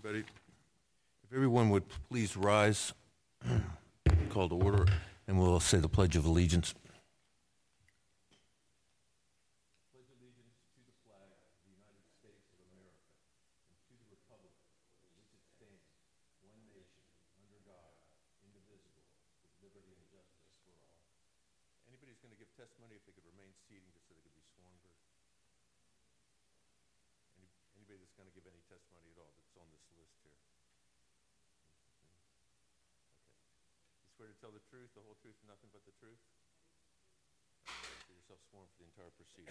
everybody. If everyone would please rise, call to order, and we'll say the Pledge of Allegiance. Pledge allegiance to the flag of the United States of America and to the republic for which it stands, one nation, under God, indivisible, with liberty and justice for all. Anybody's going to give testimony, if they could remain seating just so they could be sworn first. Anybody that's going to give any testimony at all that's on this list here? Okay. You swear to tell the truth, the whole truth, and nothing but the truth? Get yourself sworn for the entire proceeding.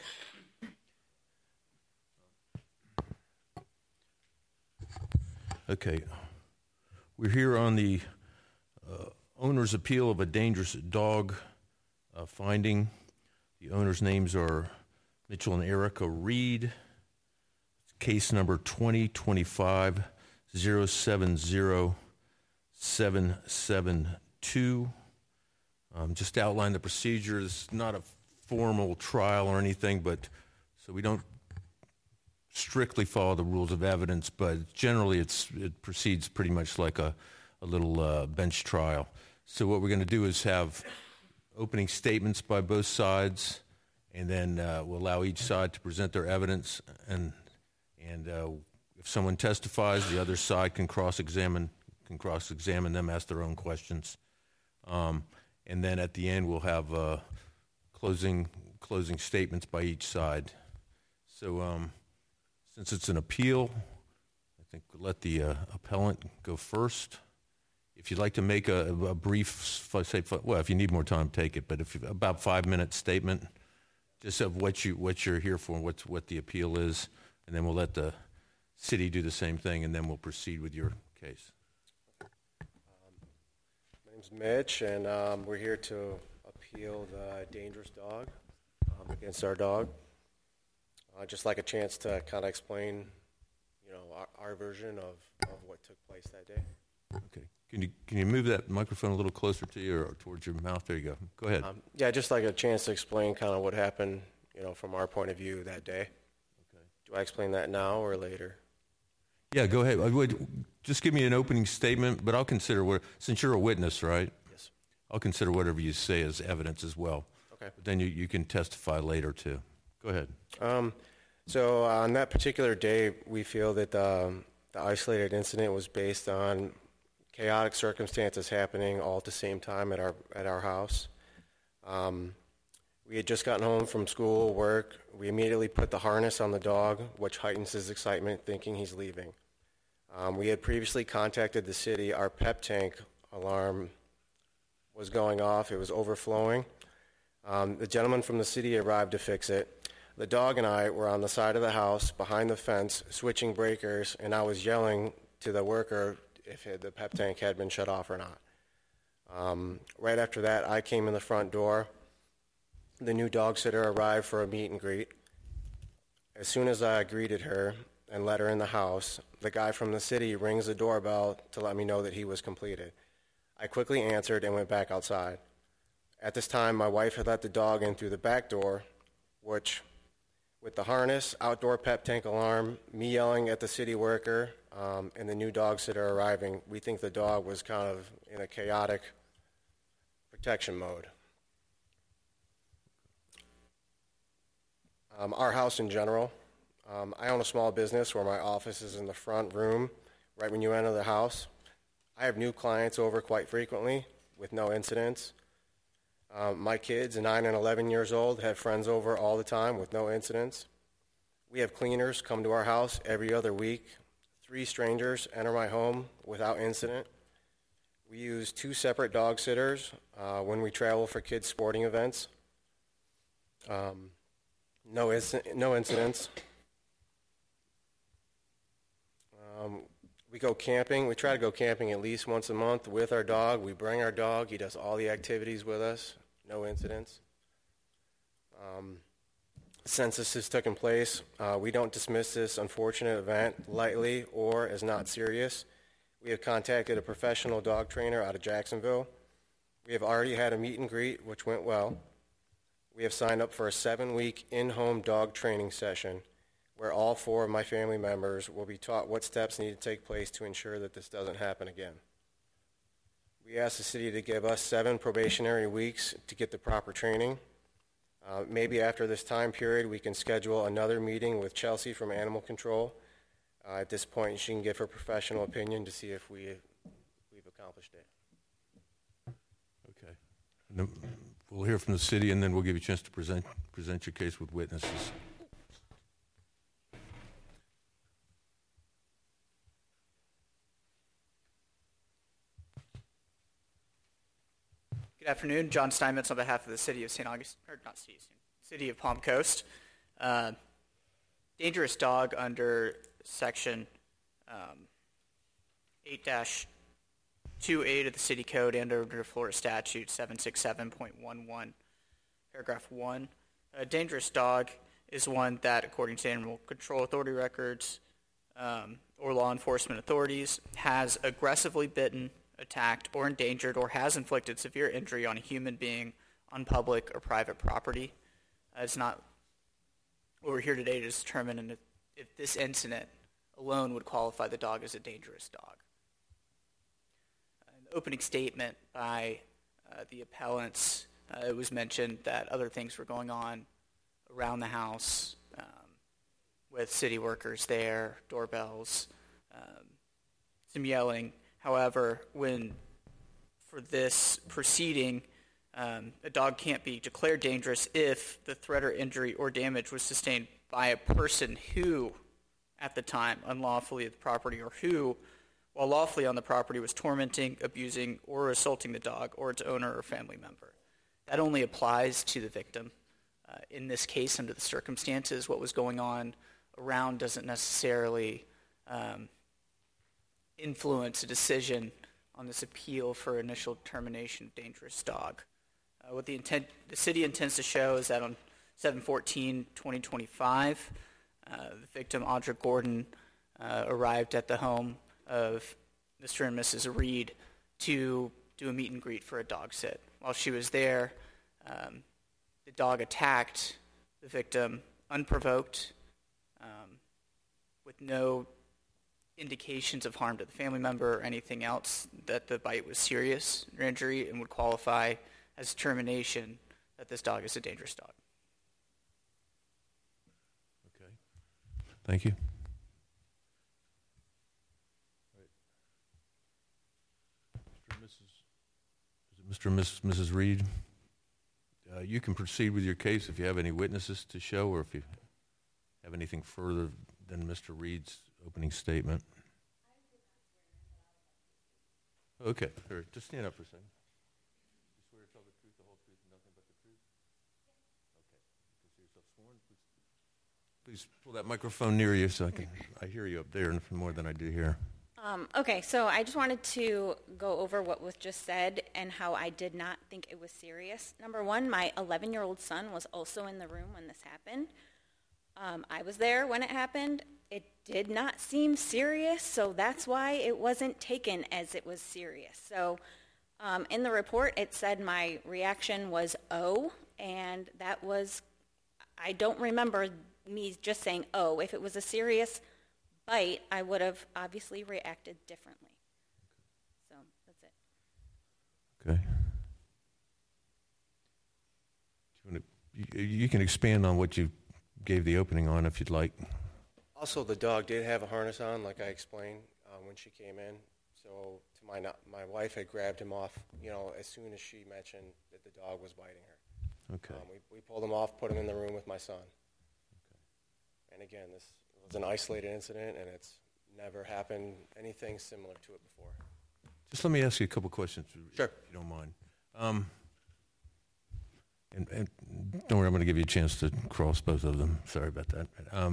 Okay. We're here on the owner's appeal of a dangerous dog finding. The owner's names are Mitchell and Erica Reed. Case number 2025-070-772. Just outline the procedure. It's not a formal trial or anything, but so we don't strictly follow the rules of evidence, but generally it proceeds pretty much like a little bench trial. So what we're going to do is have opening statements by both sides, and then we'll allow each side to present their evidence, and if someone testifies, the other side can cross-examine them, ask their own questions. And then at the end, we'll have closing statements by each side. So since it's an appeal, I think we'll let the appellant go first. If you'd like to make a brief, if you need more time, take it. But if about 5-minute statement, just of what you're here for, what the appeal is. And then we'll let the city do the same thing, and then we'll proceed with your case. My name's Mitch, and we're here to appeal the dangerous dog against our dog. I'd just like a chance to kind of explain, our version of what took place that day. Okay. Can you move that microphone a little closer to you or towards your mouth? There you go. Go ahead. Yeah, just like a chance to explain kind of what happened, from our point of view that day. Do I explain that now or later? Yeah, go ahead. Just give me an opening statement, but I'll consider since you're a witness, right? Yes. I'll consider whatever you say as evidence as well. Okay. But then you can testify later too. Go ahead. So on that particular day, we feel that the isolated incident was based on chaotic circumstances happening all at the same time at our house. We had just gotten home from school, work. We immediately put the harness on the dog, which heightens his excitement, thinking he's leaving. We had previously contacted the city. Our pep tank alarm was going off. It was overflowing. The gentleman from the city arrived to fix it. The dog and I were on the side of the house, behind the fence, switching breakers, and I was yelling to the worker if the pep tank had been shut off or not. Right after that, I came in the front door. The new dog sitter arrived for a meet and greet. As soon as I greeted her and let her in the house, the guy from the city rings the doorbell to let me know that he was completed. I quickly answered and went back outside. At this time, my wife had let the dog in through the back door, which, with the harness, outdoor pep tank alarm, me yelling at the city worker, and the new dog sitter arriving, we think the dog was kind of in a chaotic protection mode. Our house in general, I own a small business where my office is in the front room right when you enter the house. I have new clients over quite frequently with no incidents. My kids, 9 and 11 years old, have friends over all the time with no incidents. We have cleaners come to our house every other week. 3 strangers enter my home without incident. We use 2 separate dog sitters when we travel for kids' sporting events. No incidents. We go camping. We try to go camping at least once a month with our dog. We bring our dog. He does all the activities with us. No incidents. Census has taken place. We don't dismiss this unfortunate event lightly or as not serious. We have contacted a professional dog trainer out of Jacksonville. We have already had a meet and greet, which went well. We have signed up for a 7-week in-home dog training session. where all 4 of my family members will be taught what steps need to take place to ensure that this doesn't happen again. We asked the city to give us 7 probationary weeks to get the proper training. Maybe after this time period, we can schedule another meeting with Chelsea from Animal Control. At this point, she can give her professional opinion to see if we've accomplished it. Okay. And then we'll hear from the city, and then we'll give you a chance to present your case with witnesses. Good afternoon, John Steinmetz on behalf of the City of St. Augustine, or not City of Palm Coast. Dangerous dog under Section 8-28 of the City Code and under Florida Statute 767.11, Paragraph 1. A dangerous dog is one that, according to Animal Control Authority records or law enforcement authorities, has aggressively bitten, attacked, or endangered, or has inflicted severe injury on a human being on public or private property. It's not what we're here today to determine if this incident alone would qualify the dog as a dangerous dog. In the opening statement by the appellants, it was mentioned that other things were going on around the house with city workers there, doorbells, some yelling. However, for this proceeding, a dog can't be declared dangerous if the threat or injury or damage was sustained by a person who, at the time, unlawfully at the property, or who, while lawfully on the property, was tormenting, abusing, or assaulting the dog or its owner or family member. That only applies to the victim. In this case, under the circumstances, what was going on around doesn't necessarily influence a decision on this appeal for initial determination of dangerous dog. What the city intends to show is that on 7/14/2025, the victim, Audra Gordon, arrived at the home of Mr. and Mrs. Reed to do a meet and greet for a dog sit. While she was there, the dog attacked the victim unprovoked, with no indications of harm to the family member or anything else, that the bite was serious or injury and would qualify as determination that this dog is a dangerous dog. Okay. Thank you. Mr. and Mrs. Reed, you can proceed with your case if you have any witnesses to show, or if you have anything further than Mr. Reed's opening statement. Okay, here, just stand up for a second. You swear to tell the truth, the whole truth, and nothing but the truth? Okay, consider yourself sworn. Please pull that microphone near you so I hear you up there more than I do here. Okay, so I just wanted to go over what was just said and how I did not think it was serious. Number one, my 11-year-old son was also in the room when this happened. I was there when it happened. It did not seem serious, so that's why it wasn't taken as it was serious. So in the report, it said my reaction was, oh, and that was, I don't remember me just saying, oh. If it was a serious bite, I would have obviously reacted differently. So that's it. Okay. You can expand on what you gave the opening on if you'd like. Also, the dog did have a harness on, like I explained when she came in. So my wife had grabbed him off, as soon as she mentioned that the dog was biting her. Okay. We pulled him off, put him in the room with my son. Okay. And again, this was an isolated incident, and it's never happened anything similar to it before. Just let me ask you a couple questions, Sure. If you don't mind. And don't worry, I'm going to give you a chance to cross both of them. Sorry about that.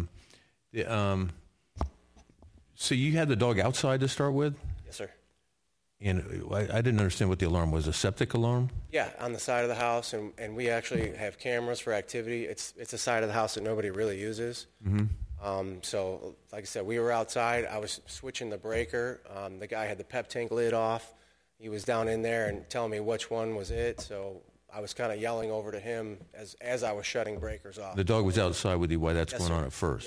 So you had the dog outside to start with? Yes, sir. And I didn't understand what the alarm was. A septic alarm? Yeah, on the side of the house, and we actually have cameras for activity. It's a side of the house that nobody really uses. Mm-hmm. So, like I said, we were outside. I was switching the breaker. The guy had the pep tank lid off. He was down in there and telling me which one was it. So I was kind of yelling over to him as I was shutting breakers off. The dog was outside with you while that's Yes, going sir. on at first? Yep.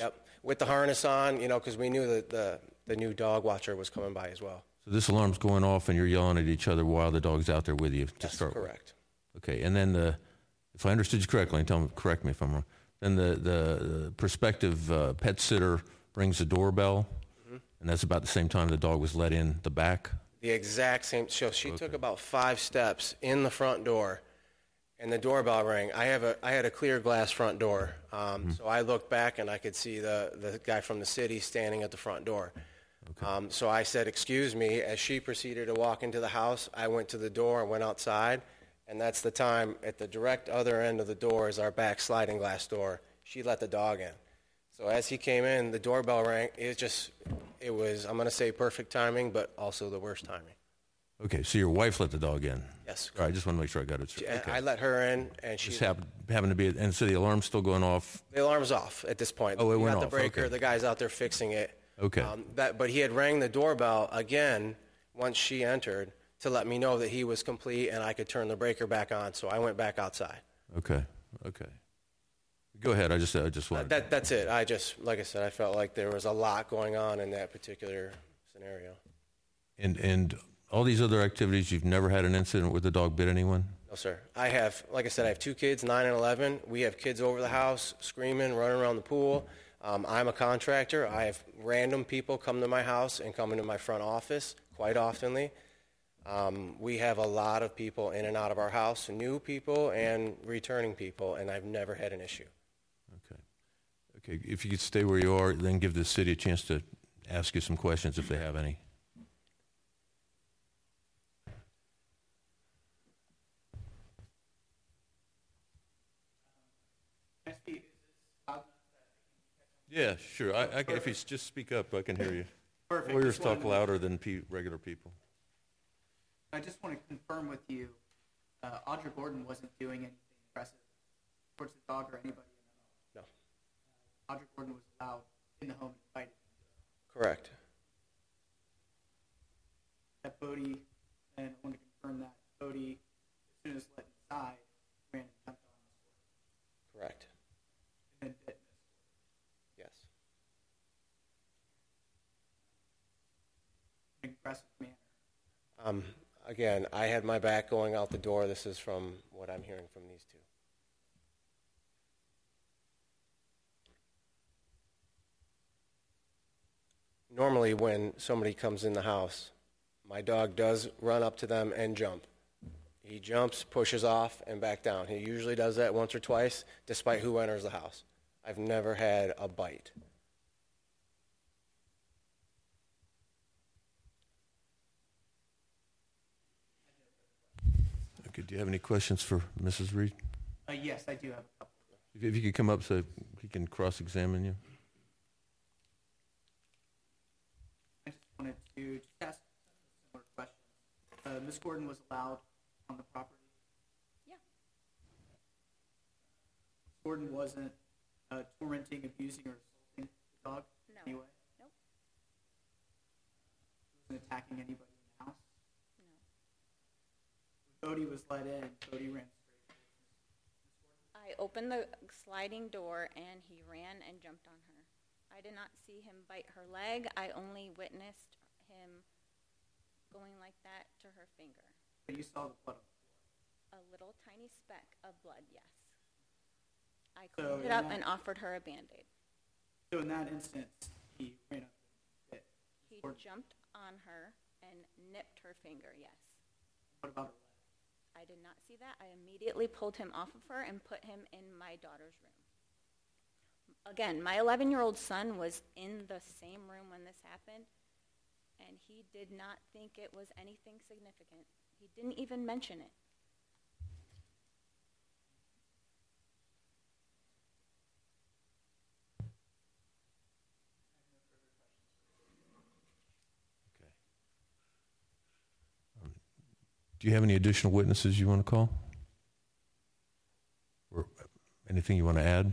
with the harness on, because we knew that the new dog watcher was coming by as well. So this alarm's going off, and you're yelling at each other while the dog's out there with you to That's start with. correct. Okay, and then if I understood you correctly, and correct me if I'm wrong, then the prospective pet sitter rings the doorbell, and that's about the same time the dog was let in the back? The exact same. So she took about 5 steps in the front door, and the doorbell rang. I had a clear glass front door, so I looked back and I could see the guy from the city standing at the front door. Okay. So I said, "Excuse me." As she proceeded to walk into the house, I went to the door and went outside, and that's the time at the direct other end of the door is our back sliding glass door. She let the dog in. So as he came in, the doorbell rang. It was, I'm going to say perfect timing, but also the worst timing. Okay, so your wife let the dog in? Yes. All right, I just want to make sure I got it straight. Okay. I let her in, and she... Just happened to be, and so the alarm's still going off? The alarm's off at this point. Oh, it We went got off. the breaker. Okay. The guy's out there fixing it. Okay. But he had rang the doorbell again once she entered to let me know that he was complete and I could turn the breaker back on. So I went back outside. Okay. Go ahead. I just wanted. That's it. Like I said, I felt like there was a lot going on in that particular scenario. And all these other activities, you've never had an incident where the dog bit anyone? No, sir. I have 2 kids, 9 and 11. We have kids over the house screaming, running around the pool. I'm a contractor. I have random people come to my house and come into my front office quite oftenly. We have a lot of people in and out of our house, new people and returning people, and I've never had an issue. Okay. If you could stay where you are, then give the city a chance to ask you some questions if they have any. Yeah, sure. If you just speak up, I can hear you. Perfect. Lawyers talk louder than regular people. I just want to confirm with you, Audra Gordon wasn't doing anything impressive towards the dog or anybody in the home. No. Audra Gordon was allowed in the home and invited. Correct. That Bodie, and I want to confirm that Bodie, as soon as let inside, ran and jumped on Miss Gordon. Correct. And then bit Miss Gordon. Yes. In an aggressive manner. Again, I had my back going out the door. This is from what I'm hearing from these two. Normally, when somebody comes in the house, my dog does run up to them and jump. He jumps, pushes off, and back down. He usually does that once or twice, despite who enters the house. I've never had a bite. Okay. Do you have any questions for Mrs. Reed? Yes, I do have a couple. If you could come up so he can cross-examine you. I just wanted to ask a similar question. Miss Gordon was allowed on the property? Yeah. Miss Gordon wasn't tormenting, abusing, or assaulting the dog No. in any way? Nope. Wasn't attacking anybody in the house? No. When Bodie was let in, Bodie ran straight towards Miss Gordon? I opened the sliding door and he ran and jumped on her. I did not see him bite her leg. I only witnessed him going like that to her finger. But you saw the blood on the floor. A little tiny speck of blood, yes. I So cleaned it in up that- and offered her a Band-Aid. So in that instance, he ran up and bit. He Or jumped on her and nipped her finger, yes. what about her leg? I did not see that. I immediately pulled him off of her and put him in my daughter's room. Again, my 11-year-old son was in the same room when this happened, and he did not think it was anything significant. He didn't even mention it. Do you have any additional witnesses you want to call? Or anything you want to add?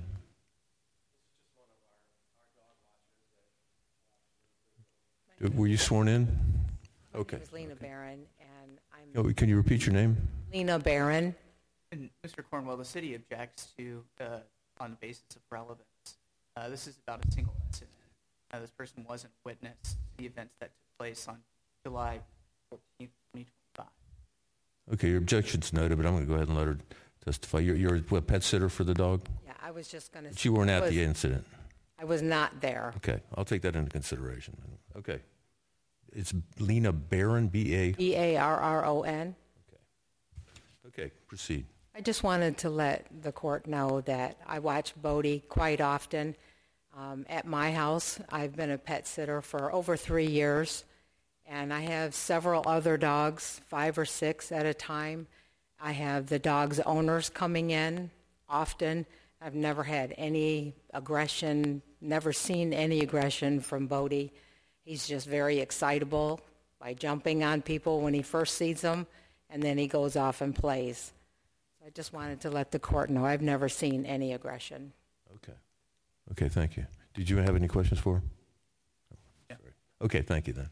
Were you sworn in? Okay. My name is Lena Barron, and I'm Oh, can you repeat your name? Lena Barron. And Mr. Cornwell, the city objects to, on the basis of relevance, This is about a single incident. This person wasn't witness to the events that took place on July 14th, 2025. Okay, your objection's noted, but I'm going to go ahead and let her testify. You're a pet sitter for the dog? Yeah, I was just going to But you weren't at the incident. I was not there. Okay, I'll take that into consideration. Okay. It's Lena Barron, B-A. Barron. Okay, proceed. I just wanted to let the court know that I watch Bodie quite often. At my house, I've been a pet sitter for over 3 years, and I have several other dogs, 5 or 6 at a time. I have the dog's owners coming in often. I've never had any aggression, never seen any aggression from Bodie. He's just very excitable by jumping on people when he first sees them, and then he goes off and plays. So I just wanted to let the court know I've never seen any aggression. Okay. Okay, thank you. Did you have any questions for her? Yeah. Sorry. Okay, thank you then.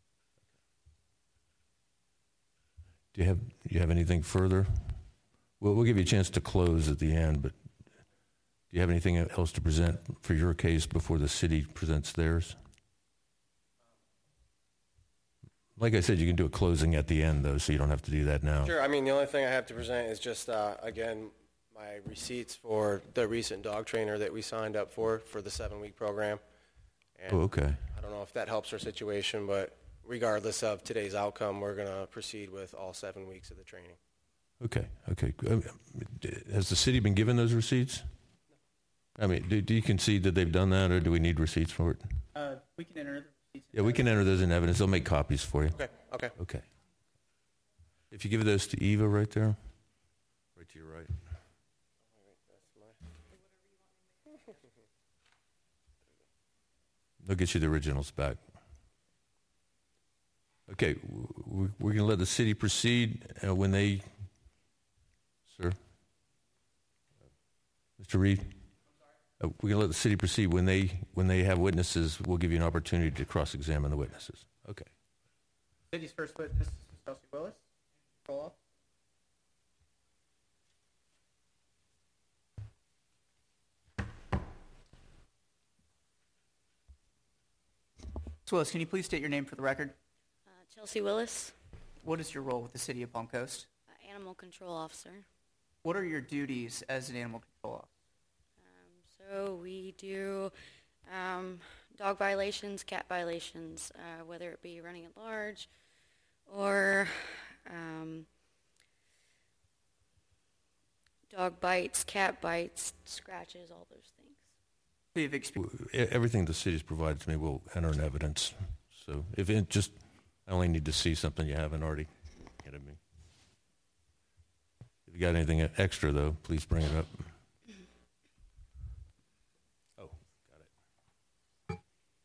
Do you have anything further? We'll give you a chance to close at the end, but do you have anything else to present for your case before the city presents theirs? Like I said, you can do a closing at the end, though, so you don't have to do that now. Sure. I mean, the only thing I have to present is just, again, my receipts for the recent dog trainer that we signed up for the 7-week program. And Oh, okay. I don't know if that helps our situation, but regardless of today's outcome, we're going to proceed with all 7 weeks of the training. Okay. Has the city been given those receipts? I mean, do you concede that they've done that, or do we need receipts for it? We can enter the receipts. Yeah, we can enter those in evidence. They'll make copies for you. Okay. Okay. If you give those to Eva right there, right to your right. They'll get you the originals back. Okay, we're going to let the city proceed when they, sir, Mr. Reed. We're going to let the city proceed when they have witnesses. We'll give you an opportunity to cross-examine the witnesses. Okay. City's first witness is Ms. Chelsea Willis. Roll up. Ms. Willis, can you please state your name for the record? Chelsea Willis, What is your role with the City of Palm Coast? Animal Control Officer. What are your duties as an animal control officer? So we do dog violations, cat violations, whether it be running at large or dog bites, cat bites, scratches, all those things. So you've experienced. Everything the city's provided to me will enter in evidence. So if it just, I only need to see something you haven't already handed me. If you got anything extra, though, please bring it up. Oh, got it.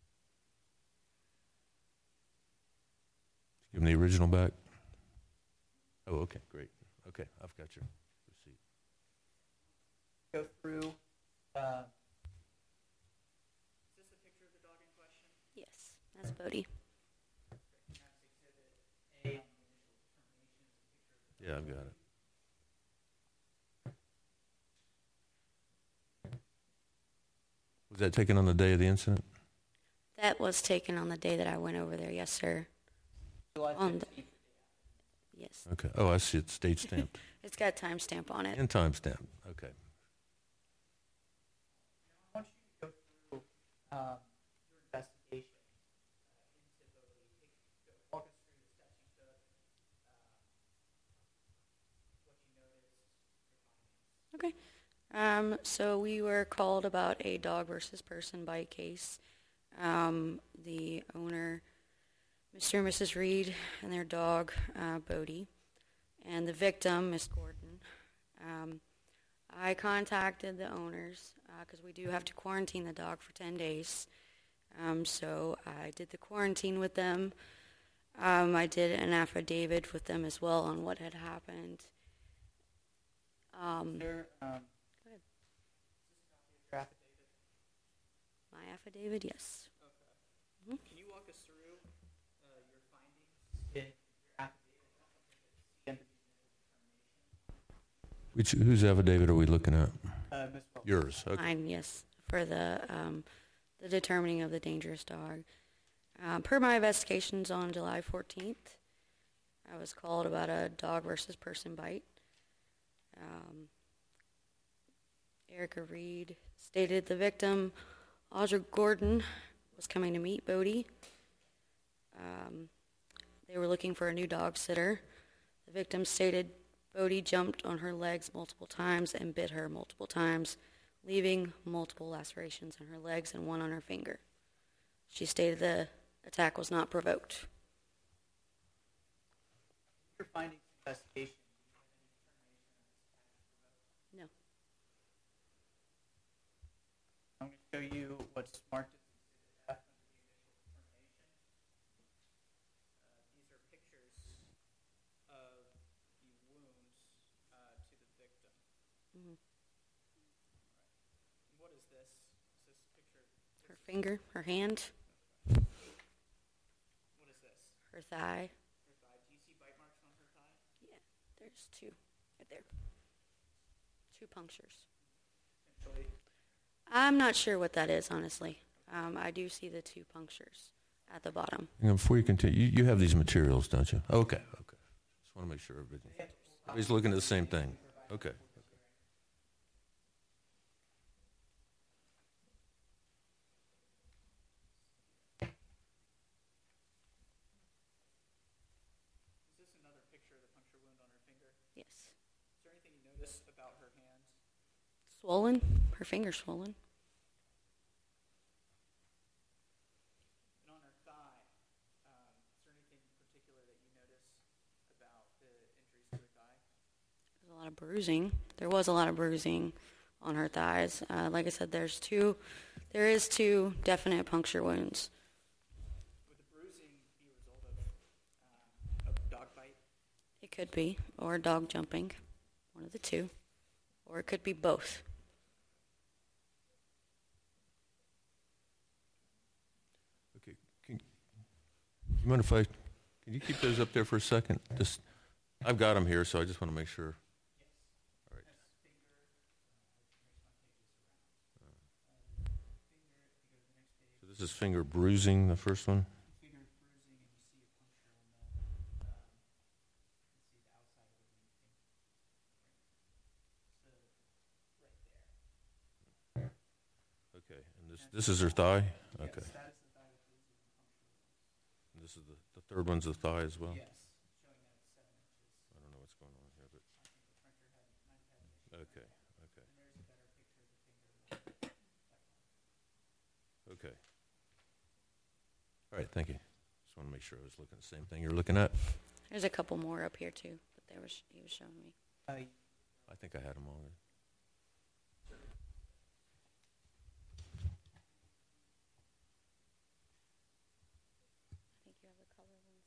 Give them the original back. Oh, okay, great. Okay, I've got your receipt. Go through. Is this a picture of the dog in question? Yes, that's Bodie. Yeah, I've got it. Was that taken on the day of the incident? That was taken on the day that I went over there. Yes, sir. July On 15th. the- Yes. Okay. Oh, I see. It's date stamped It's got a timestamp on it. and time stamped. Okay. I want you to go through your investigation into Bodie. Walk us through the steps you took, what you noticed. Okay. So we were called about a dog versus person bite case. The owner, Mr. and Mrs. Reed, and their dog, Bodie, and the victim, Miss Gordon. I contacted the owners because we do have to quarantine the dog for 10 days. So I did the quarantine with them. I did an affidavit with them as well on what had happened. Sir, Go ahead. your affidavit. My affidavit, yes. Can you walk us through your findings in your affidavit? The end of the determination. Whose affidavit are we looking at? Ms. Wells. Yours. Okay. Mine, yes. for the determining of the dangerous dog. Per my investigations on July 14th, I was called about a dog versus person bite. Erica Reed stated the victim, Audra Gordon, was coming to meet Bodie. They were looking for a new dog sitter. The victim stated Bodie jumped on her legs multiple times and bit her multiple times, leaving multiple lacerations on her legs and one on her finger. She stated the attack was not provoked. Your findings investigation. No. I'm going to show you what's marked as Exhibit F under the initial determination. These are pictures of the wounds to the victim. Mm-hmm. Right. What is this? Is this picture? Her finger, her hand, What is this? her thigh. Her thigh. Do you see bite marks on her thigh? Yeah, there's two right there. 2 punctures. Essentially. I'm not sure what that is, honestly. I do see the 2 punctures at the bottom. Before you continue, you have these materials, don't you? Okay. Just want to make sure everybody's looking at the same thing. Okay. Is this another picture of the puncture wound on her finger? Yes. Is there anything you notice about her hands? Swollen. Her finger's swollen. And on her thigh, is there anything in particular that you notice about the injuries to her thigh? There's a lot of bruising. There was a lot of bruising on her thighs. Like I said, there is 2 definite puncture wounds. Would the bruising be a result of a dog bite? It could be, or dog jumping, one of the 2, or it could be both. Okay. You mind if can you keep those up there for a second? I've got them here, so I just want to make sure. All right. So this is finger bruising, the first one. Finger bruising, and you see a puncture on the, you can see the outside of the ring finger. So, right there. Okay, and this is her thigh? Okay. Yes, that is the thigh with bruising and puncture wounds. And this is the third one's the thigh as well? Yes, showing that it's 7 inches. I don't know what's going on here, but, I think the printer might have had an issue. okay. And there's a better picture of the finger. Okay. All right, thank you. Just want to make sure I was looking at the same thing you're looking at. There's a couple more up here too, but he was showing me. I think I had them all. I think you have the color ones,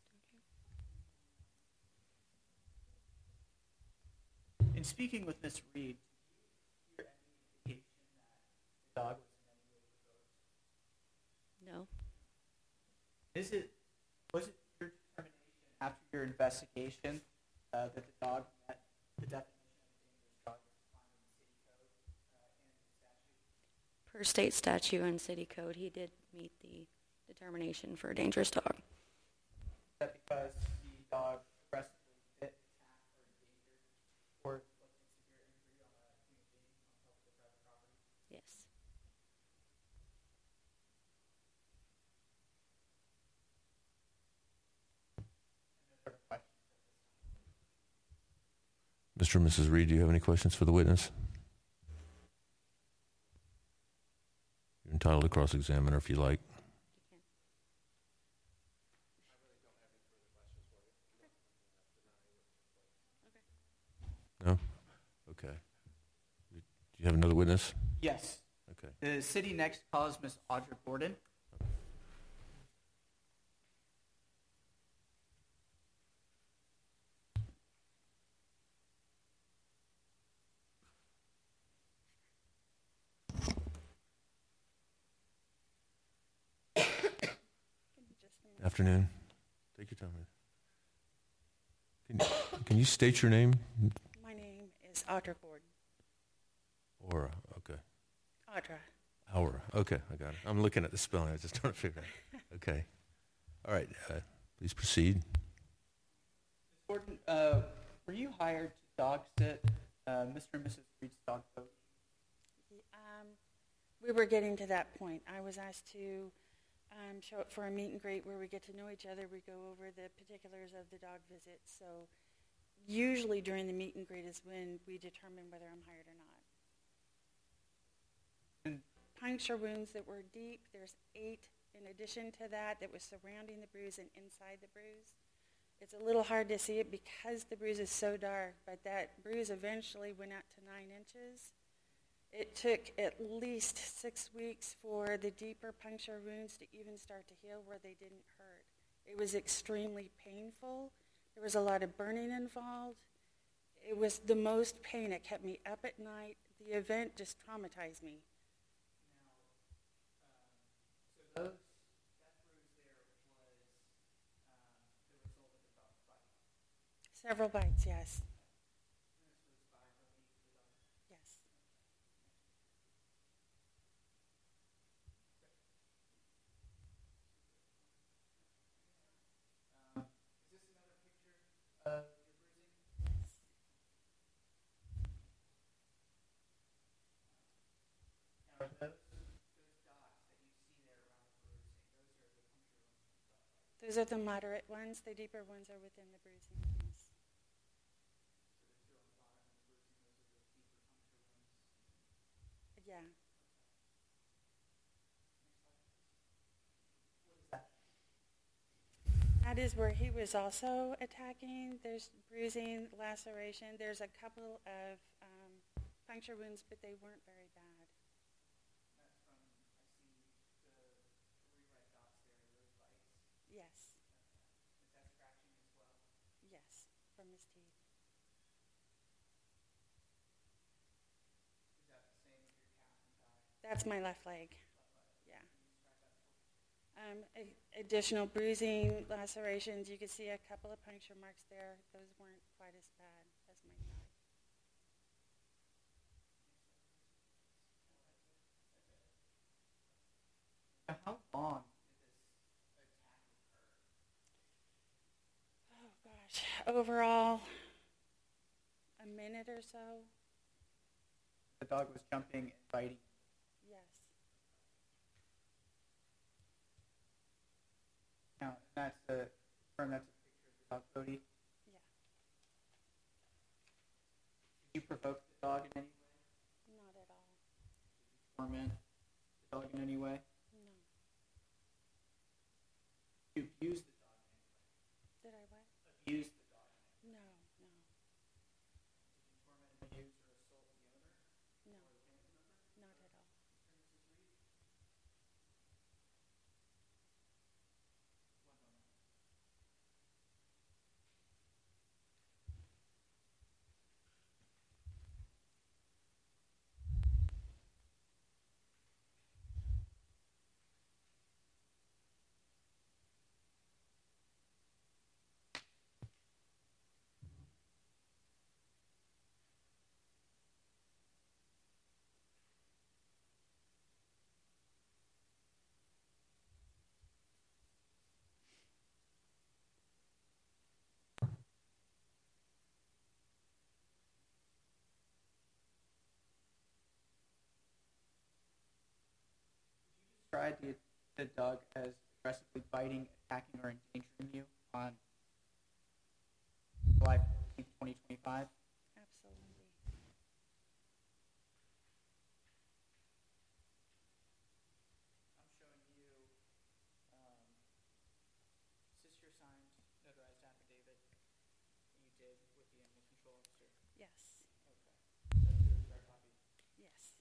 don't you? In speaking with Miss Reed, did you hear any indication that the dog was in any way provoked? No. Was it your determination after your investigation that the dog met the definition of a dangerous dog as defined in the city code and the statute? Per state statute and city code, he did meet the determination for a dangerous dog. Is that because the dog aggressively bit, attacked, or endangered, or inflicted severe injury on a human being on public or private property? Yes. No further questions. Mr. and Mrs. Reed, do you have any questions for the witness? You're entitled to cross-examine her if you like. No? Okay. Do you have another witness? Yes. Okay. The city next calls Miss Audra Gordon. Afternoon. Take your time. Can you state your name? My name is Audra Gordon. Aura. Okay. Audra. Hour. Okay, I got it. I'm looking at the spelling. I was just trying to figure it out. Okay. All right. Please proceed. Ms. Gordon, were you hired to dog sit Mr. and Mrs. Reed's dog Bodie? We were getting to that point. I was asked to show up for a meet and greet where we get to know each other. We go over the particulars of the dog visit. So usually during the meet and greet is when we determine whether I'm hired or not. Puncture wounds that were deep, there's 8 in addition to that was surrounding the bruise and inside the bruise. It's a little hard to see it because the bruise is so dark, but that bruise eventually went out to 9 inches. It took at least 6 weeks for the deeper puncture wounds to even start to heal where they didn't hurt. It was extremely painful. There was a lot of burning involved. It was the most pain. It kept me up at night. The event just traumatized me. So that bruise there was the result of the dog bite? Several bites, yes. Yes. Is this another picture of your bruising? Yes. Now, are those dots that you see there around the bruising, those are the puncture wounds from the dog bite? Those are the moderate ones. The deeper ones are within the bruising. Yes. So the two on the bottom of the bruising, those are the deeper puncture wounds? Yeah. What is that? That is where he was also attacking. There's bruising, laceration. There's a couple of puncture wounds, but they weren't very bad. That's from, I see the 3 red dots there, those bites. Yes. Is that scratching as well? Yes. From his teeth. Is that the same with your calf and thigh? That's my left leg. Left leg? Yeah. Can you scratch that for me? Additional bruising, lacerations. You can see a couple of puncture marks there. Those weren't quite as bad as my thigh. Now, how long did this attack occur? Oh, gosh. Overall, a minute or so. The dog was jumping and biting. Yes. Now, that's a picture of the dog Bodie. Yeah. Did you provoke the dog in any way? Not at all. Did you torment the dog in any way? No. Did you abuse the dog in any way? Did I what? Abuse the dog in any way? No, no, Did you torment, abuse, or assault the owner no, or the family member? not at all. Mr. and Mrs. Reed? One moment. Describe the dog as aggressively biting, attacking, or endangering you on July 14th, 2025. Absolutely. I'm showing you, is this your signed, notarized affidavit that you did with the animal control officer? Yes. Okay. That's your correct copy? Yes.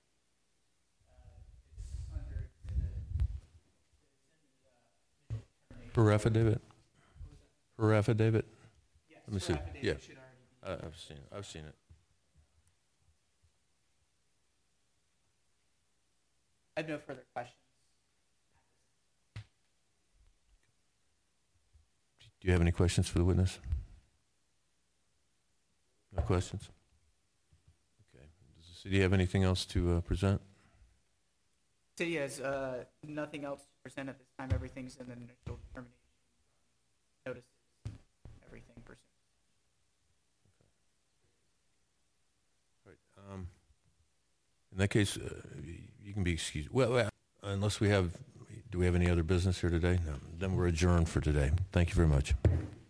It's under exhibit, Her affidavit? Her affidavit? yes, Let me her see. affidavit Yeah. should already be. I've seen it. I've seen it. I have no further questions. Do you have any questions for the witness? No questions? Okay. Does the city have anything else to present? City has nothing else to present at this time. Everything's in the initial determination notices, everything pursuant. All right. In that case, you can be excused. Well, unless do we have any other business here today? No. Then we're adjourned for today. Thank you very much.